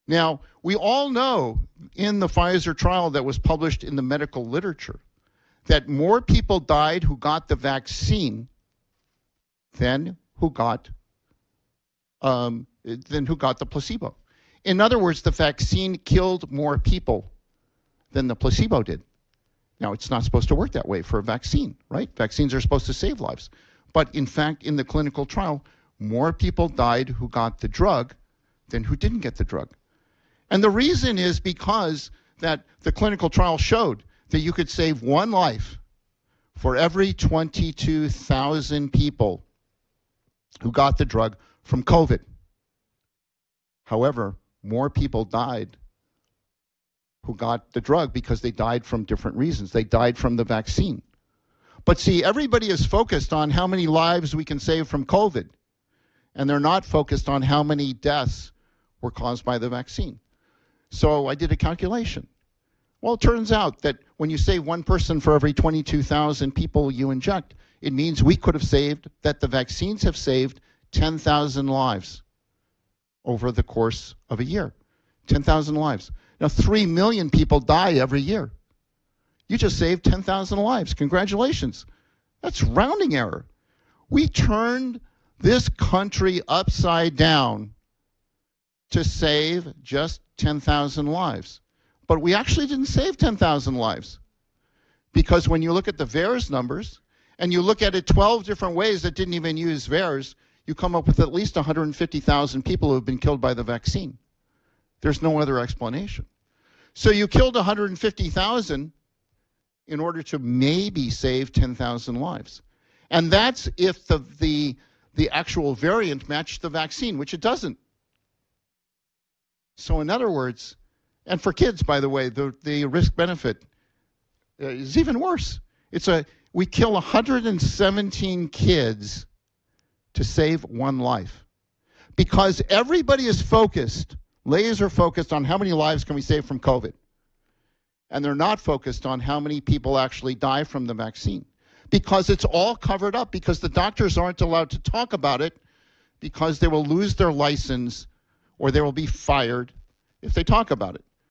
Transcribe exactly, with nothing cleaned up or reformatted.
Now, we all know in the Pfizer trial that was published in the medical literature that more people died who got the vaccine than who got um, than who got the placebo. In other words, the vaccine killed more people than the placebo did. Now, it's not supposed to work that way for a vaccine, right? Vaccines are supposed to save lives. But in fact, in the clinical trial, more people died who got the drug than who didn't get the drug. And the reason is because that the clinical trial showed that you could save one life for every twenty-two thousand people who got the drug from COVID. However, more people died who got the drug because they died from different reasons. They died from the vaccine. But see, everybody is focused on how many lives we can save from COVID, and they're not focused on how many deaths were caused by the vaccine. So I did a calculation. Well, it turns out that when you save one person for every twenty-two thousand people you inject, it means we could have saved, that the vaccines have saved ten thousand lives over the course of a year. ten thousand lives. Now, three million people die every year. You just saved ten thousand lives. Congratulations. That's rounding error. We turned this country upside down to save just ten thousand lives. But we actually didn't save ten thousand lives. Because when you look at the VAERS numbers, and you look at it twelve different ways that didn't even use VAERS, you come up with at least one hundred fifty thousand people who have been killed by the vaccine. There's no other explanation. So you killed one hundred fifty thousand in order to maybe save ten thousand lives. And that's if the, the, the actual variant matched the vaccine, which it doesn't. So in other words, and for kids, by the way, the, the risk-benefit is even worse. It's a, we kill one hundred seventeen kids to save one life. Because everybody is focused, laser focused on how many lives can we save from COVID. And they're not focused on how many people actually die from the vaccine. Because it's all covered up, because the doctors aren't allowed to talk about it, because they will lose their license or they will be fired if they talk about it.